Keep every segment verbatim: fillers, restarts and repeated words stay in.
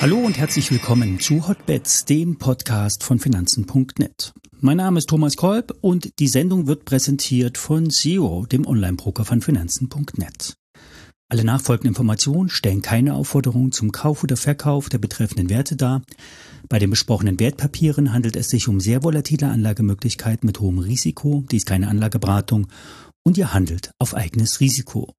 Hallo und herzlich willkommen zu Hotbets, dem Podcast von Finanzen Punkt net. Mein Name ist Thomas Kolb und die Sendung wird präsentiert von Zero, dem Online-Broker von Finanzen Punkt net. Alle nachfolgenden Informationen stellen keine Aufforderung zum Kauf oder Verkauf der betreffenden Werte dar. Bei den besprochenen Wertpapieren handelt es sich um sehr volatile Anlagemöglichkeiten mit hohem Risiko. Dies ist keine Anlageberatung und ihr handelt auf eigenes Risiko.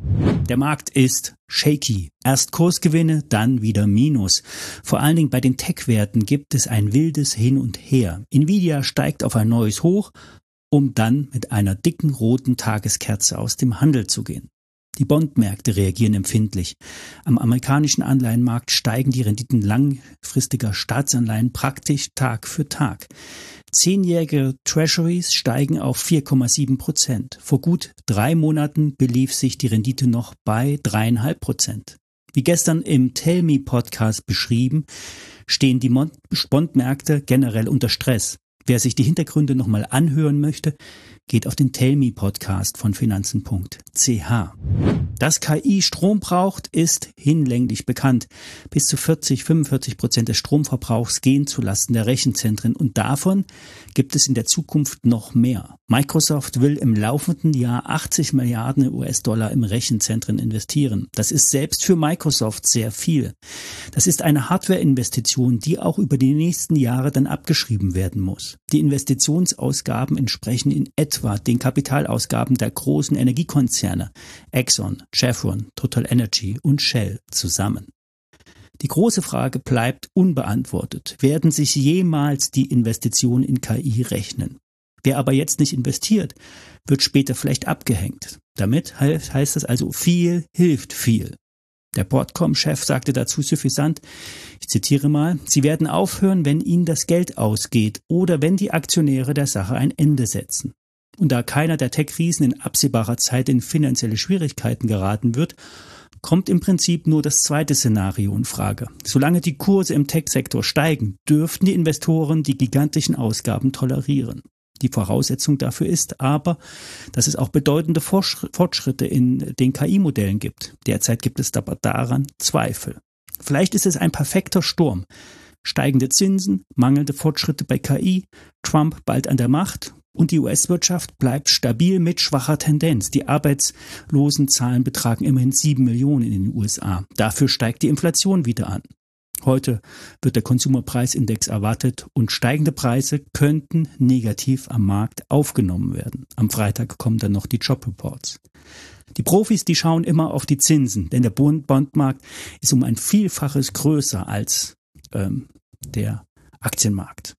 Der Markt ist shaky. Erst Kursgewinne, dann wieder Minus. Vor allen Dingen bei den Tech-Werten gibt es ein wildes Hin und Her. Nvidia steigt auf ein neues Hoch, um dann mit einer dicken roten Tageskerze aus dem Handel zu gehen. Die Bondmärkte reagieren empfindlich. Am amerikanischen Anleihenmarkt steigen die Renditen langfristiger Staatsanleihen praktisch Tag für Tag. Zehnjährige Treasuries steigen auf vier Komma sieben Prozent. Vor gut drei Monaten belief sich die Rendite noch bei drei Komma fünf Prozent. Wie gestern im Tell Me Podcast beschrieben, stehen die Bondmärkte generell unter Stress. Wer sich die Hintergründe nochmal anhören möchte, geht auf den Tell Me Podcast von Finanzen Punkt c h. Dass K I Strom braucht, ist hinlänglich bekannt. Bis zu vierzig, fünfundvierzig Prozent des Stromverbrauchs gehen zulasten der Rechenzentren und davon gibt es in der Zukunft noch mehr. Microsoft will im laufenden Jahr achtzig Milliarden U S-Dollar im Rechenzentren investieren. Das ist selbst für Microsoft sehr viel. Das ist eine Hardware-Investition, die auch über die nächsten Jahre dann abgeschrieben werden muss. Die Investitionsausgaben entsprechen in etwa den Kapitalausgaben der großen Energiekonzerne Exxon, Chevron, Total Energy und Shell zusammen. Die große Frage bleibt unbeantwortet. Werden sich jemals die Investitionen in K I rechnen? Wer aber jetzt nicht investiert, wird später vielleicht abgehängt. Damit heißt das also, viel hilft viel. Der Broadcom-Chef sagte dazu suffisant, ich zitiere mal, Sie werden aufhören, wenn Ihnen das Geld ausgeht oder wenn die Aktionäre der Sache ein Ende setzen. Und da keiner der Tech-Riesen in absehbarer Zeit in finanzielle Schwierigkeiten geraten wird, kommt im Prinzip nur das zweite Szenario in Frage. Solange die Kurse im Tech-Sektor steigen, dürften die Investoren die gigantischen Ausgaben tolerieren. Die Voraussetzung dafür ist aber, dass es auch bedeutende Fortschritte in den K I-Modellen gibt. Derzeit gibt es aber daran Zweifel. Vielleicht ist es ein perfekter Sturm. Steigende Zinsen, mangelnde Fortschritte bei K I, Trump bald an der Macht und die U S-Wirtschaft bleibt stabil mit schwacher Tendenz. Die Arbeitslosenzahlen betragen immerhin sieben Millionen in den U S A. Dafür steigt die Inflation wieder an. Heute wird der Konsumerpreisindex erwartet und steigende Preise könnten negativ am Markt aufgenommen werden. Am Freitag kommen dann noch die Jobreports. Die Profis, die schauen immer auf die Zinsen, denn der Bondmarkt ist um ein Vielfaches größer als ähm, der Aktienmarkt.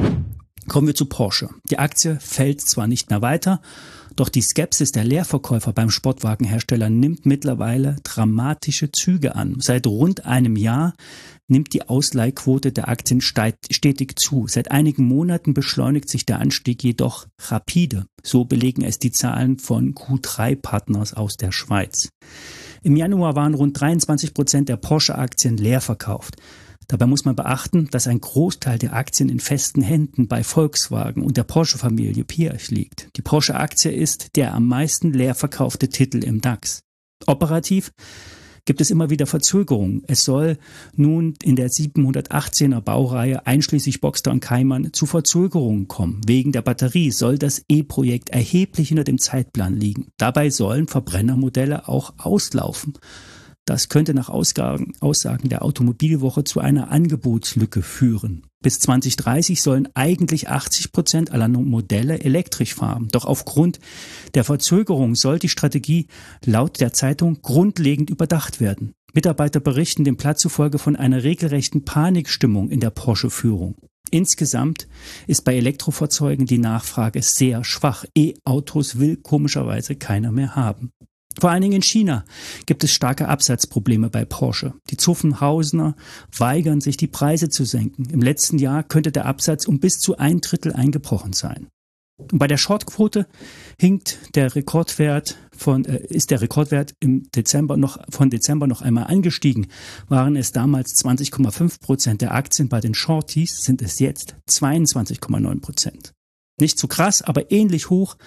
Kommen wir zu Porsche. Die Aktie fällt zwar nicht mehr weiter, doch die Skepsis der Leerverkäufer beim Sportwagenhersteller nimmt mittlerweile dramatische Züge an. Seit rund einem Jahr nimmt die Ausleihquote der Aktien stetig zu. Seit einigen Monaten beschleunigt sich der Anstieg jedoch rapide. So belegen es die Zahlen von Q drei Partners aus der Schweiz. Im Januar waren rund dreiundzwanzig Prozent der Porsche-Aktien leer verkauft. Dabei muss man beachten, dass ein Großteil der Aktien in festen Händen bei Volkswagen und der Porsche-Familie Piëch liegt. Die Porsche-Aktie ist der am meisten leer verkaufte Titel im DAX. Operativ gibt es immer wieder Verzögerungen. Es soll nun in der siebenhundertachtzehner Baureihe einschließlich Boxster und Cayman zu Verzögerungen kommen. Wegen der Batterie soll das E-Projekt erheblich hinter dem Zeitplan liegen. Dabei sollen Verbrennermodelle auch auslaufen. Das könnte nach Aussagen, Aussagen der Automobilwoche zu einer Angebotslücke führen. Bis zwanzig dreißig sollen eigentlich achtzig Prozent aller Modelle elektrisch fahren. Doch aufgrund der Verzögerung soll die Strategie laut der Zeitung grundlegend überdacht werden. Mitarbeiter berichten dem Blatt zufolge von einer regelrechten Panikstimmung in der Porsche-Führung. Insgesamt ist bei Elektrofahrzeugen die Nachfrage sehr schwach. E-Autos will komischerweise keiner mehr haben. Vor allen Dingen in China gibt es starke Absatzprobleme bei Porsche. Die Zuffenhausener weigern sich, die Preise zu senken. Im letzten Jahr könnte der Absatz um bis zu ein Drittel eingebrochen sein. Und bei der Shortquote hinkt der Rekordwert von, äh, ist der Rekordwert im Dezember noch, von Dezember noch einmal angestiegen. Waren es damals zwanzig Komma fünf Prozent der Aktien bei den Shorties, sind es jetzt zweiundzwanzig Komma neun Prozent. Nicht zu krass, aber ähnlich hoch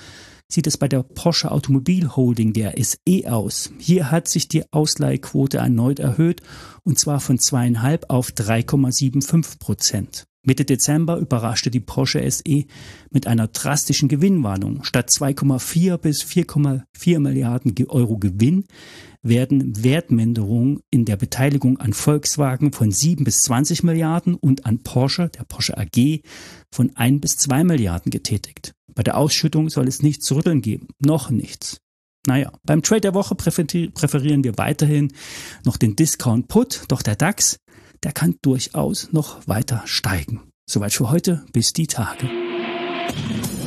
sieht es bei der Porsche Automobil Holding, der S E, aus. Hier hat sich die Ausleihquote erneut erhöht, und zwar von zwei Komma fünf auf drei Komma fünfundsiebzig Prozent. Mitte Dezember überraschte die Porsche S E mit einer drastischen Gewinnwarnung. Statt zwei Komma vier bis vier Komma vier Milliarden Euro Gewinn werden Wertminderungen in der Beteiligung an Volkswagen von sieben bis zwanzig Milliarden und an Porsche, der Porsche A G, von ein bis zwei Milliarden getätigt. Bei der Ausschüttung soll es nichts zu rütteln geben. Noch nichts. Naja, beim Trade der Woche präferieren wir weiterhin noch den Discount Put, doch der DAX, der kann durchaus noch weiter steigen. Soweit für heute, bis die Tage.